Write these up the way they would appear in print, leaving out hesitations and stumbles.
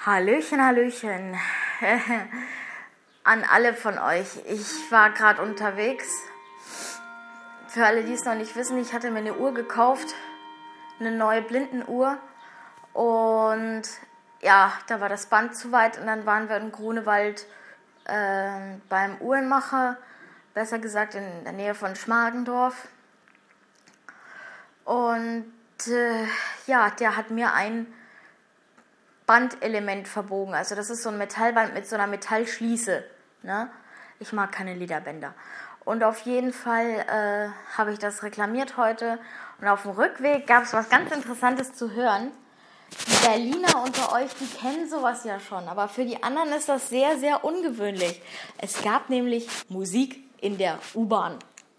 Hallöchen, Hallöchen an alle von euch. Ich war gerade unterwegs. Für alle, die es noch nicht wissen, ich hatte mir eine Uhr gekauft, eine neue Blindenuhr. Und ja, da war das Band zu weit und dann waren wir in Grunewald beim Uhrenmacher, besser gesagt in der Nähe von Schmargendorf. Und ja, der hat mir ein Bandelement verbogen. Also das ist so ein Metallband mit so einer Metallschließe. Ne? Ich mag keine Lederbänder. Und auf jeden Fall habe ich das reklamiert heute. Und auf dem Rückweg gab es was ganz Interessantes zu hören. Die Berliner unter euch, die kennen sowas ja schon. Aber für die anderen ist das sehr, sehr ungewöhnlich. Es gab nämlich Musik in der U-Bahn.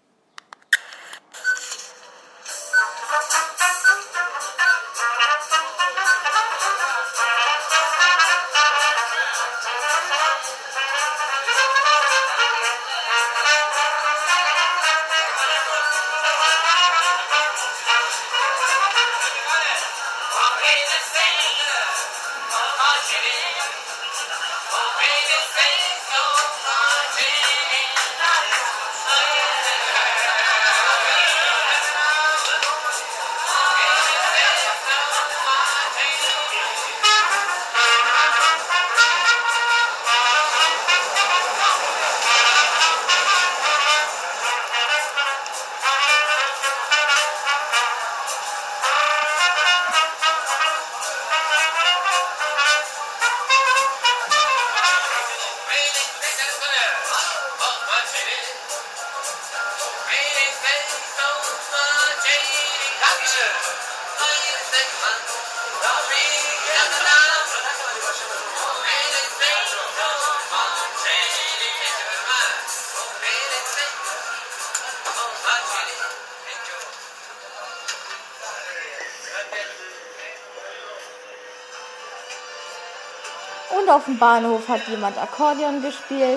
Und auf dem Bahnhof hat jemand Akkordeon gespielt.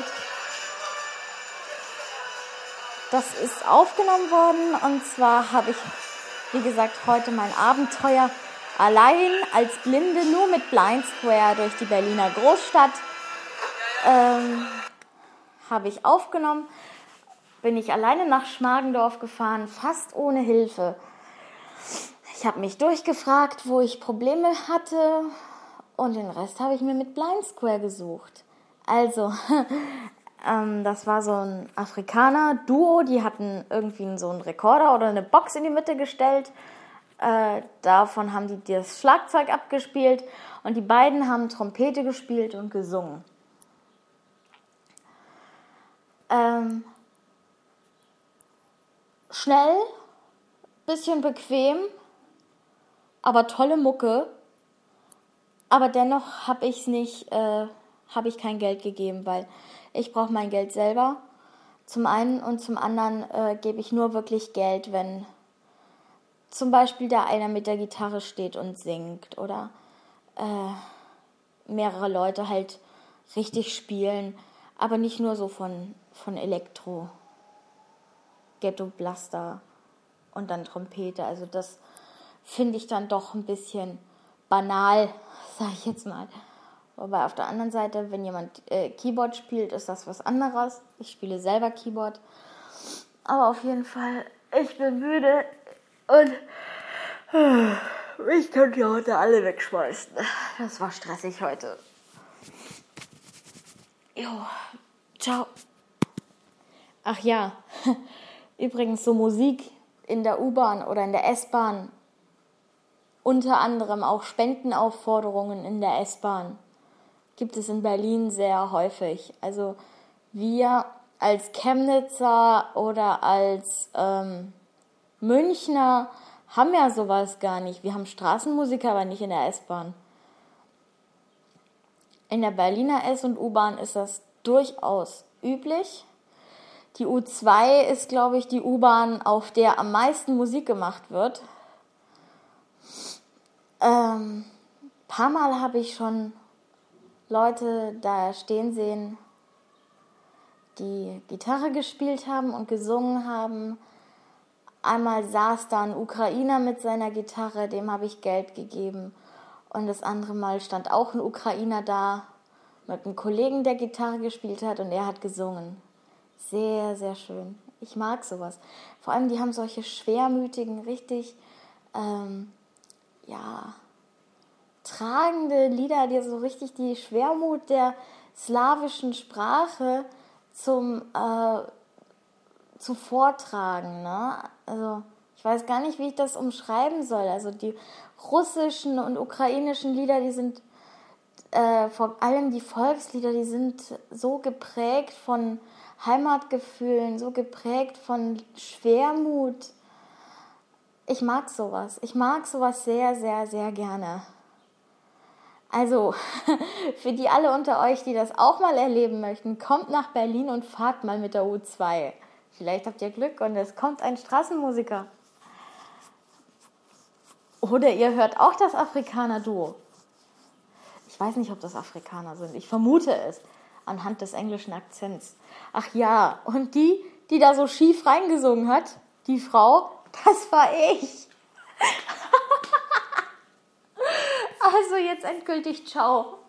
Das ist aufgenommen worden und zwar habe ich, wie gesagt, heute mein Abenteuer allein als Blinde, nur mit Blind Square durch die Berliner Großstadt habe ich aufgenommen. Bin ich alleine nach Schmargendorf gefahren, fast ohne Hilfe. Ich habe mich durchgefragt, wo ich Probleme hatte. Und den Rest habe ich mir mit Blind Square gesucht. Also, das war so ein Afrikaner-Duo, die hatten irgendwie so einen Rekorder oder eine Box in die Mitte gestellt. Davon haben die das Schlagzeug abgespielt und die beiden haben Trompete gespielt und gesungen. Schnell, bisschen bequem, aber tolle Mucke. Aber dennoch habe ich kein Geld gegeben, weil ich brauche mein Geld selber. Zum einen und zum anderen gebe ich nur wirklich Geld, wenn zum Beispiel da einer mit der Gitarre steht und singt oder mehrere Leute halt richtig spielen, aber nicht nur so von Elektro, Ghetto Blaster und dann Trompete. Also das finde ich dann doch ein bisschen banal, sage ich jetzt mal. Wobei auf der anderen Seite, wenn jemand Keyboard spielt, ist das was anderes. Ich spiele selber Keyboard. Aber auf jeden Fall, ich bin müde und ich könnte ja heute alle wegschmeißen. Das war stressig heute. Jo, ciao. Ach ja, übrigens so Musik in der U-Bahn oder in der S-Bahn. Unter anderem auch Spendenaufforderungen in der S-Bahn gibt es in Berlin sehr häufig. Also wir als Chemnitzer oder als Münchner haben ja sowas gar nicht. Wir haben Straßenmusiker, aber nicht in der S-Bahn. In der Berliner S- und U-Bahn ist das durchaus üblich. Die U2 ist, glaube ich, die U-Bahn, auf der am meisten Musik gemacht wird. Paar Mal habe ich schon Leute da stehen sehen, die Gitarre gespielt haben und gesungen haben. Einmal saß da ein Ukrainer mit seiner Gitarre, dem habe ich Geld gegeben. Und das andere Mal stand auch ein Ukrainer da mit einem Kollegen, der Gitarre gespielt hat und er hat gesungen. Sehr, sehr schön. Ich mag sowas. Vor allem, die haben solche schwermütigen, richtig, tragende Lieder, die so richtig die Schwermut der slawischen Sprache zu vortragen. Ne? Also ich weiß gar nicht, wie ich das umschreiben soll. Also die russischen und ukrainischen Lieder, die sind vor allem die Volkslieder, die sind so geprägt von Heimatgefühlen, so geprägt von Schwermut. Ich mag sowas. Ich mag sowas sehr, sehr, sehr gerne. Also, für die alle unter euch, die das auch mal erleben möchten, kommt nach Berlin und fahrt mal mit der U2. Vielleicht habt ihr Glück und es kommt ein Straßenmusiker. Oder ihr hört auch das Afrikaner-Duo. Ich weiß nicht, ob das Afrikaner sind. Ich vermute es anhand des englischen Akzents. Ach ja, und die da so schief reingesungen hat, die Frau, das war ich. Also jetzt endgültig ciao.